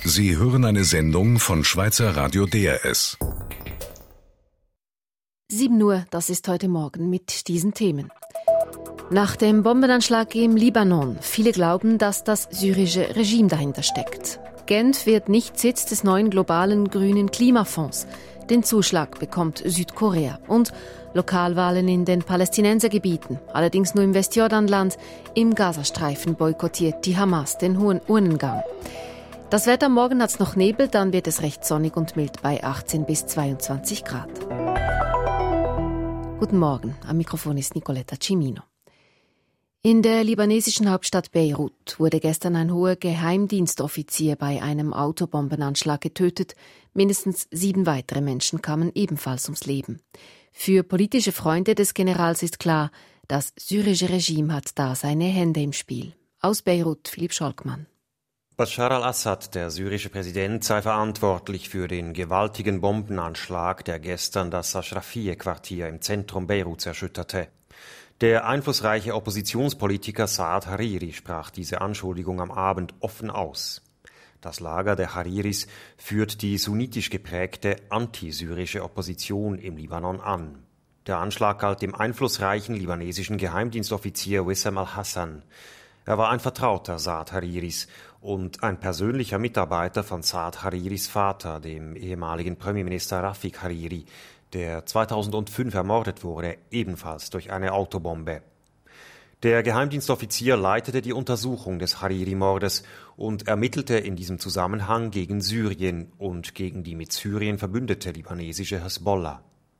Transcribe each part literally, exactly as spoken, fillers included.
Sie hören eine Sendung von Schweizer Radio D R S. sieben Uhr, das ist heute Morgen mit diesen Themen. Nach dem Bombenanschlag im Libanon, viele glauben, dass das syrische Regime dahinter steckt. Genf wird nicht Sitz des neuen globalen grünen Klimafonds. Den Zuschlag bekommt Südkorea. Und Lokalwahlen in den Palästinensergebieten, allerdings nur im Westjordanland. Im Gazastreifen boykottiert die Hamas den hohen Urnengang. Das Wetter morgen hat's noch Nebel, dann wird es recht sonnig und mild bei achtzehn bis zweiundzwanzig Grad. Guten Morgen, am Mikrofon ist Nicoletta Cimino. In der libanesischen Hauptstadt Beirut wurde gestern ein hoher Geheimdienstoffizier bei einem Autobombenanschlag getötet. Mindestens sieben weitere Menschen kamen ebenfalls ums Leben. Für politische Freunde des Generals ist klar, das syrische Regime hat da seine Hände im Spiel. Aus Beirut, Philipp Scholkmann. Bashar al-Assad, der syrische Präsident, sei verantwortlich für den gewaltigen Bombenanschlag, der gestern das Ashrafiyeh-Quartier im Zentrum Beiruts erschütterte. Der einflussreiche Oppositionspolitiker Saad Hariri sprach diese Anschuldigung am Abend offen aus. Das Lager der Hariris führt die sunnitisch geprägte antisyrische Opposition im Libanon an. Der Anschlag galt dem einflussreichen libanesischen Geheimdienstoffizier Wissam al-Hassan. Er war ein Vertrauter Saad Hariris und ein persönlicher Mitarbeiter von Saad Hariris Vater, dem ehemaligen Premierminister Rafik Hariri, der zweitausendfünf ermordet wurde, ebenfalls durch eine Autobombe. Der Geheimdienstoffizier leitete die Untersuchung des Hariri-Mordes und ermittelte in diesem Zusammenhang gegen Syrien und gegen die mit Syrien verbündete libanesische Hezbollah.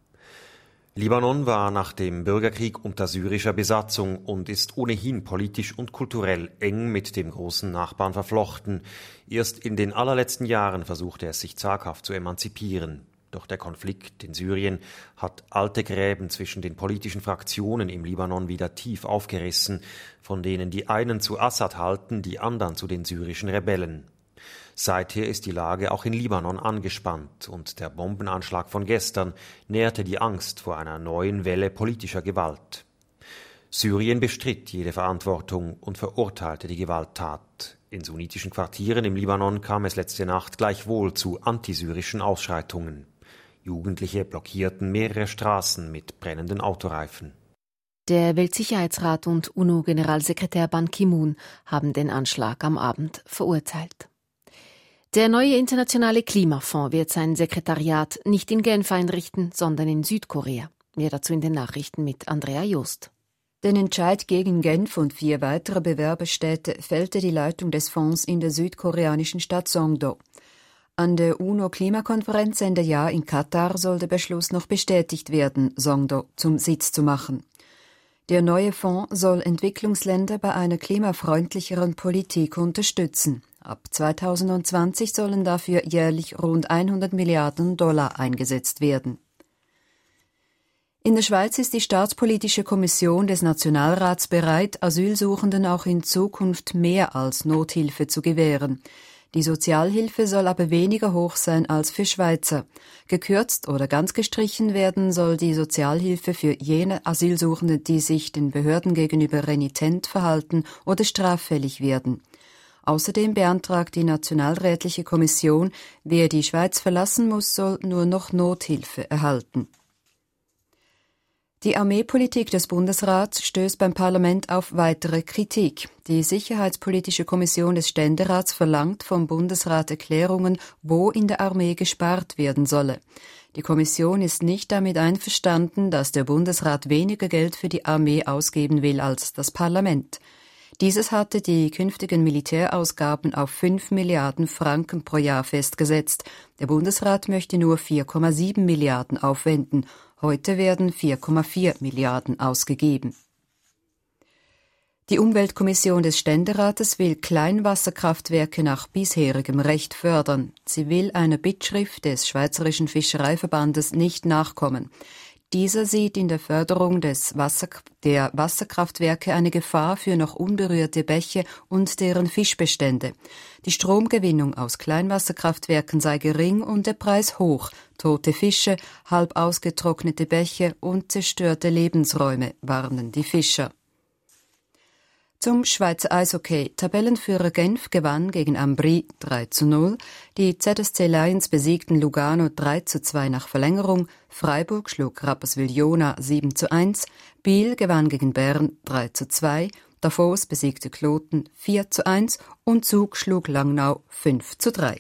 Libanon war nach dem Bürgerkrieg unter syrischer Besatzung und ist ohnehin politisch und kulturell eng mit dem großen Nachbarn verflochten. Erst in den allerletzten Jahren versuchte es sich zaghaft zu emanzipieren. Doch der Konflikt in Syrien hat alte Gräben zwischen den politischen Fraktionen im Libanon wieder tief aufgerissen, von denen die einen zu Assad halten, die anderen zu den syrischen Rebellen. Seither ist die Lage auch in Libanon angespannt und der Bombenanschlag von gestern nährte die Angst vor einer neuen Welle politischer Gewalt. Syrien bestritt jede Verantwortung und verurteilte die Gewalttat. In sunnitischen Quartieren im Libanon kam es letzte Nacht gleichwohl zu antisyrischen Ausschreitungen. Jugendliche blockierten mehrere Straßen mit brennenden Autoreifen. Der Weltsicherheitsrat und UNO-Generalsekretär Ban Ki-moon haben den Anschlag am Abend verurteilt. Der neue internationale Klimafonds wird sein Sekretariat nicht in Genf einrichten, sondern in Südkorea. Mehr dazu in den Nachrichten mit Andrea Jost. Den Entscheid gegen Genf und vier weitere Bewerberstädte fällte die Leitung des Fonds in der südkoreanischen Stadt Songdo. An der UNO-Klimakonferenz Ende Jahr in Katar soll der Beschluss noch bestätigt werden, Songdo zum Sitz zu machen. Der neue Fonds soll Entwicklungsländer bei einer klimafreundlicheren Politik unterstützen. Ab zweitausendzwanzig sollen dafür jährlich rund hundert Milliarden Dollar eingesetzt werden. In der Schweiz ist die Staatspolitische Kommission des Nationalrats bereit, Asylsuchenden auch in Zukunft mehr als Nothilfe zu gewähren. Die Sozialhilfe soll aber weniger hoch sein als für Schweizer. Gekürzt oder ganz gestrichen werden soll die Sozialhilfe für jene Asylsuchende, die sich den Behörden gegenüber renitent verhalten oder straffällig werden. Außerdem beantragt die Nationalrätliche Kommission, wer die Schweiz verlassen muss, soll nur noch Nothilfe erhalten. Die Armeepolitik des Bundesrats stößt beim Parlament auf weitere Kritik. Die Sicherheitspolitische Kommission des Ständerats verlangt vom Bundesrat Erklärungen, wo in der Armee gespart werden solle. Die Kommission ist nicht damit einverstanden, dass der Bundesrat weniger Geld für die Armee ausgeben will als das Parlament. Dieses hatte die künftigen Militärausgaben auf fünf Milliarden Franken pro Jahr festgesetzt. Der Bundesrat möchte nur vier Komma sieben Milliarden aufwenden. Heute werden vier Komma vier Milliarden ausgegeben. Die Umweltkommission des Ständerates will Kleinwasserkraftwerke nach bisherigem Recht fördern. Sie will einer Bittschrift des Schweizerischen Fischereiverbandes nicht nachkommen. Dieser sieht in der Förderung des Wasser, der Wasserkraftwerke eine Gefahr für noch unberührte Bäche und deren Fischbestände. Die Stromgewinnung aus Kleinwasserkraftwerken sei gering und der Preis hoch. Tote Fische, halb ausgetrocknete Bäche und zerstörte Lebensräume, warnen die Fischer. Zum Schweizer Eishockey. Tabellenführer Genf gewann gegen Ambri drei zu null. Die Z S C Lions besiegten Lugano drei zu zwei nach Verlängerung. Freiburg schlug Rapperswil-Jona sieben zu eins. Biel gewann gegen Bern drei zu zwei. Davos besiegte Kloten vier zu eins und Zug schlug Langnau fünf zu drei.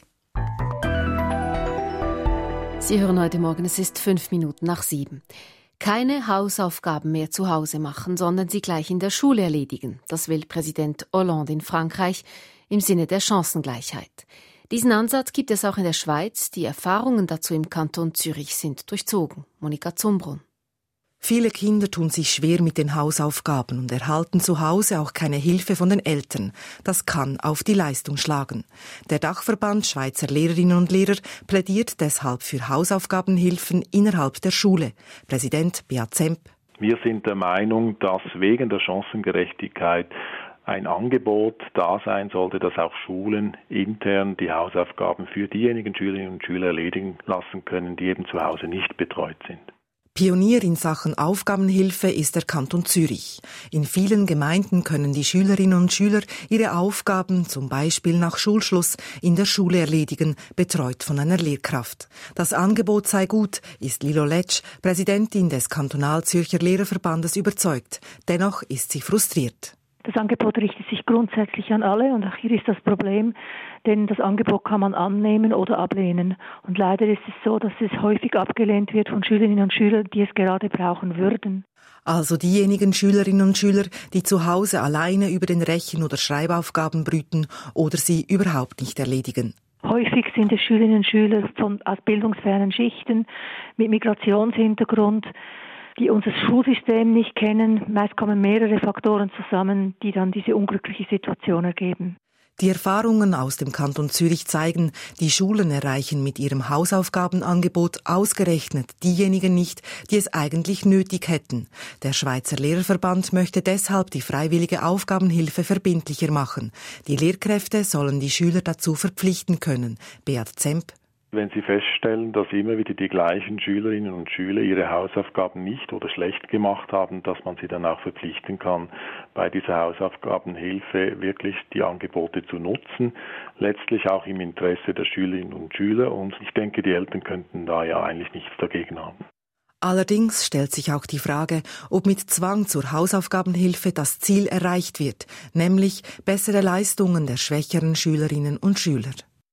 Sie hören heute Morgen, es ist fünf Minuten nach sieben. Keine Hausaufgaben mehr zu Hause machen, sondern sie gleich in der Schule erledigen. Das will Präsident Hollande in Frankreich im Sinne der Chancengleichheit. Diesen Ansatz gibt es auch in der Schweiz. Die Erfahrungen dazu im Kanton Zürich sind durchzogen. Monika Zumbrunn. Viele Kinder tun sich schwer mit den Hausaufgaben und erhalten zu Hause auch keine Hilfe von den Eltern. Das kann auf die Leistung schlagen. Der Dachverband Schweizer Lehrerinnen und Lehrer plädiert deshalb für Hausaufgabenhilfen innerhalb der Schule. Präsident Beat Zemp. Wir sind der Meinung, dass wegen der Chancengerechtigkeit ein Angebot da sein sollte, dass auch Schulen intern die Hausaufgaben für diejenigen Schülerinnen und Schüler erledigen lassen können, die eben zu Hause nicht betreut sind. Pionier in Sachen Aufgabenhilfe ist der Kanton Zürich. In vielen Gemeinden können die Schülerinnen und Schüler ihre Aufgaben, zum Beispiel nach Schulschluss, in der Schule erledigen, betreut von einer Lehrkraft. Das Angebot sei gut, ist Lilo Letsch, Präsidentin des Kantonal-Zürcher Lehrerverbandes, überzeugt. Dennoch ist sie frustriert. Das Angebot richtet sich grundsätzlich an alle und auch hier ist das Problem, denn das Angebot kann man annehmen oder ablehnen. Und leider ist es so, dass es häufig abgelehnt wird von Schülerinnen und Schülern, die es gerade brauchen würden. Also diejenigen Schülerinnen und Schüler, die zu Hause alleine über den Rechen- oder Schreibaufgaben brüten oder sie überhaupt nicht erledigen. Häufig sind es Schülerinnen und Schüler von, aus bildungsfernen Schichten mit Migrationshintergrund, die unser Schulsystem nicht kennen. Meist kommen mehrere Faktoren zusammen, die dann diese unglückliche Situation ergeben. Die Erfahrungen aus dem Kanton Zürich zeigen, die Schulen erreichen mit ihrem Hausaufgabenangebot ausgerechnet diejenigen nicht, die es eigentlich nötig hätten. Der Schweizer Lehrerverband möchte deshalb die freiwillige Aufgabenhilfe verbindlicher machen. Die Lehrkräfte sollen die Schüler dazu verpflichten können. Beat Zemp. Wenn Sie feststellen, dass immer wieder die gleichen Schülerinnen und Schüler ihre Hausaufgaben nicht oder schlecht gemacht haben, dass man sie dann auch verpflichten kann, bei dieser Hausaufgabenhilfe wirklich die Angebote zu nutzen, letztlich auch im Interesse der Schülerinnen und Schüler. Und ich denke, die Eltern könnten da ja eigentlich nichts dagegen haben. Allerdings stellt sich auch die Frage, ob mit Zwang zur Hausaufgabenhilfe das Ziel erreicht wird, nämlich bessere Leistungen der schwächeren Schülerinnen und Schüler.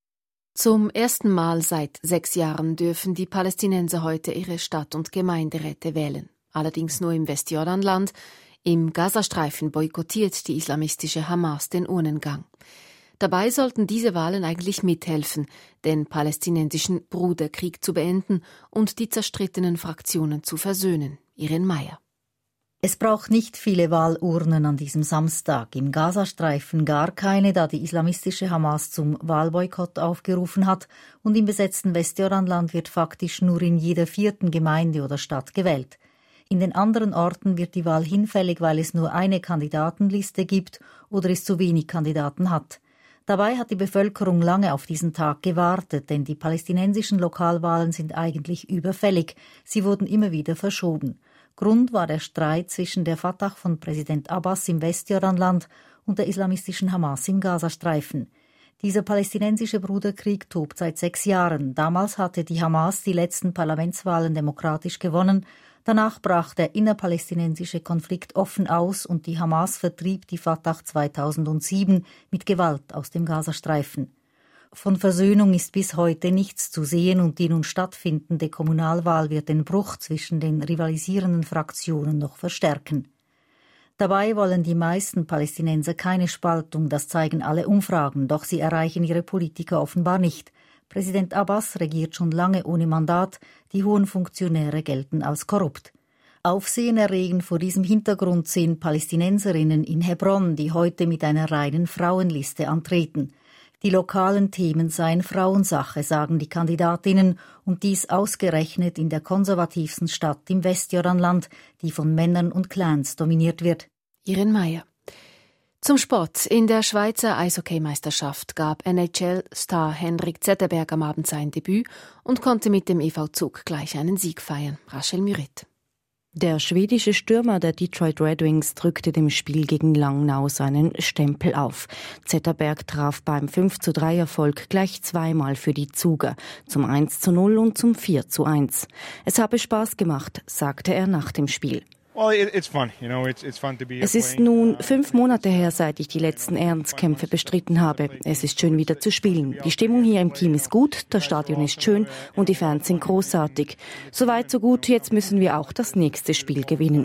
Zum ersten Mal seit sechs Jahren dürfen die Palästinenser heute ihre Stadt- und Gemeinderäte wählen. Allerdings nur im Westjordanland. Im Gazastreifen boykottiert die islamistische Hamas den Urnengang. Dabei sollten diese Wahlen eigentlich mithelfen, den palästinensischen Bruderkrieg zu beenden und die zerstrittenen Fraktionen zu versöhnen. Irene Meyer. Es braucht nicht viele Wahlurnen an diesem Samstag. Im Gazastreifen gar keine, da die islamistische Hamas zum Wahlboykott aufgerufen hat. Und im besetzten Westjordanland wird faktisch nur in jeder vierten Gemeinde oder Stadt gewählt. In den anderen Orten wird die Wahl hinfällig, weil es nur eine Kandidatenliste gibt oder es zu wenig Kandidaten hat. Dabei hat die Bevölkerung lange auf diesen Tag gewartet, denn die palästinensischen Lokalwahlen sind eigentlich überfällig. Sie wurden immer wieder verschoben. Grund war der Streit zwischen der Fatah von Präsident Abbas im Westjordanland und der islamistischen Hamas im Gazastreifen. Dieser palästinensische Bruderkrieg tobt seit sechs Jahren. Damals hatte die Hamas die letzten Parlamentswahlen demokratisch gewonnen. Danach brach der innerpalästinensische Konflikt offen aus und die Hamas vertrieb die Fatah zweitausendsieben mit Gewalt aus dem Gazastreifen. Von Versöhnung ist bis heute nichts zu sehen und die nun stattfindende Kommunalwahl wird den Bruch zwischen den rivalisierenden Fraktionen noch verstärken. Dabei wollen die meisten Palästinenser keine Spaltung, das zeigen alle Umfragen, doch sie erreichen ihre Politiker offenbar nicht. Präsident Abbas regiert schon lange ohne Mandat, die hohen Funktionäre gelten als korrupt. Aufsehenerregend vor diesem Hintergrund sehen Palästinenserinnen in Hebron, die heute mit einer reinen Frauenliste antreten. Die lokalen Themen seien Frauensache, sagen die Kandidatinnen, und dies ausgerechnet in der konservativsten Stadt im Westjordanland, die von Männern und Clans dominiert wird. Irene Meyer. Zum Sport. In der Schweizer Eishockeymeisterschaft gab N H L-Star Henrik Zetterberg am Abend sein Debüt und konnte mit dem E V Zug gleich einen Sieg feiern. Rachel Mürit. Der schwedische Stürmer der Detroit Red Wings drückte dem Spiel gegen Langnau seinen Stempel auf. Zetterberg traf beim fünf zu drei Erfolg gleich zweimal für die Zuger, zum eins zu null und zum vier zu eins. Es habe Spaß gemacht, sagte er nach dem Spiel. Es ist nun fünf Monate her, seit ich die letzten Ernstkämpfe bestritten habe. Es ist schön, wieder zu spielen. Die Stimmung hier im Team ist gut, das Stadion ist schön und die Fans sind großartig. Soweit, so gut, jetzt müssen wir auch das nächste Spiel gewinnen.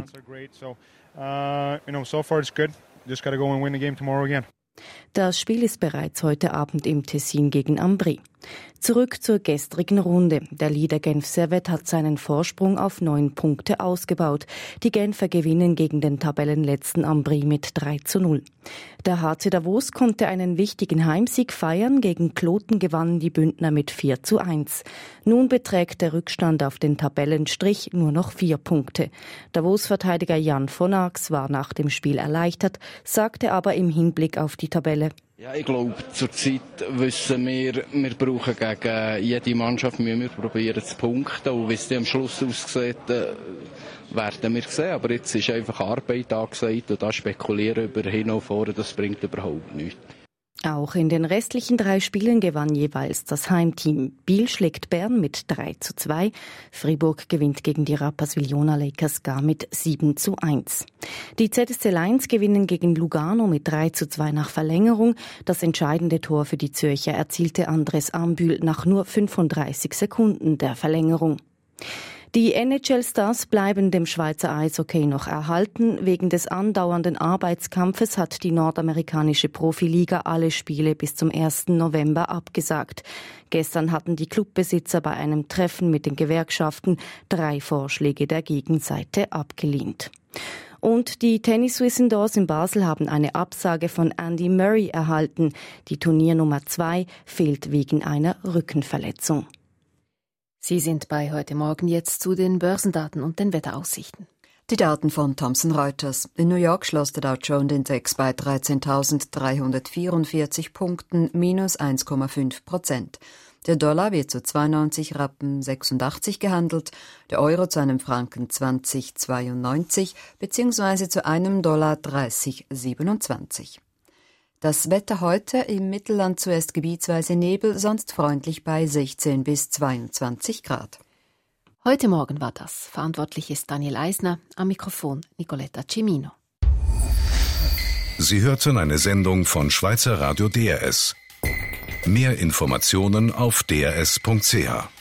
Das Spiel ist bereits heute Abend im Tessin gegen Ambri. Zurück zur gestrigen Runde. Der Leader Genf Servette hat seinen Vorsprung auf neun Punkte ausgebaut. Die Genfer gewinnen gegen den Tabellenletzten Ambri mit drei zu null. Der H C Davos konnte einen wichtigen Heimsieg feiern. Gegen Kloten gewannen die Bündner mit vier zu eins. Nun beträgt der Rückstand auf den Tabellenstrich nur noch vier Punkte. Davos-Verteidiger Jan von Arx war nach dem Spiel erleichtert, sagte aber im Hinblick auf die Tabelle: Ja, ich glaube, zurzeit wissen wir, wir brauchen gegen jede Mannschaft, müssen wir probieren zu punkten. Und wie es dann am Schluss aussieht, werden wir sehen. Aber jetzt ist einfach Arbeit angesagt und da spekulieren über hin und vor, das bringt überhaupt nichts. Auch in den restlichen drei Spielen gewann jeweils das Heimteam. Biel schlägt Bern mit drei zu zwei. Fribourg gewinnt gegen die Rapperswil-Jona Lakers gar mit sieben zu eins. Die Z S C Lions gewinnen gegen Lugano mit drei zu zwei nach Verlängerung. Das entscheidende Tor für die Zürcher erzielte Andres Ambühl nach nur fünfunddreißig Sekunden der Verlängerung. Die N H L-Stars bleiben dem Schweizer Eishockey noch erhalten. Wegen des andauernden Arbeitskampfes hat die nordamerikanische Profiliga alle Spiele bis zum ersten November abgesagt. Gestern hatten die Clubbesitzer bei einem Treffen mit den Gewerkschaften drei Vorschläge der Gegenseite abgelehnt. Und die Tennis Swiss Indoors in Basel haben eine Absage von Andy Murray erhalten. Die Turniernummer zwei fehlt wegen einer Rückenverletzung. Sie sind bei heute Morgen jetzt zu den Börsendaten und den Wetteraussichten. Die Daten von Thomson Reuters. In New York schloss der Dow Jones Index bei dreizehntausenddreihundertvierundvierzig Punkten, minus eins Komma fünf Prozent. Der Dollar wird zu zweiundneunzig Rappen sechsundachtzig gehandelt, der Euro zu einem Franken zwanzig Komma zweiundneunzig bzw. zu einem Dollar dreißig Komma siebenundzwanzig. Das Wetter heute: im Mittelland zuerst gebietsweise Nebel, sonst freundlich bei sechzehn bis zweiundzwanzig Grad. Heute Morgen war das. Verantwortlich ist Daniel Eisner, am Mikrofon Nicoletta Cimino. Sie hörten eine Sendung von Schweizer Radio D R S. Mehr Informationen auf d r s punkt c h.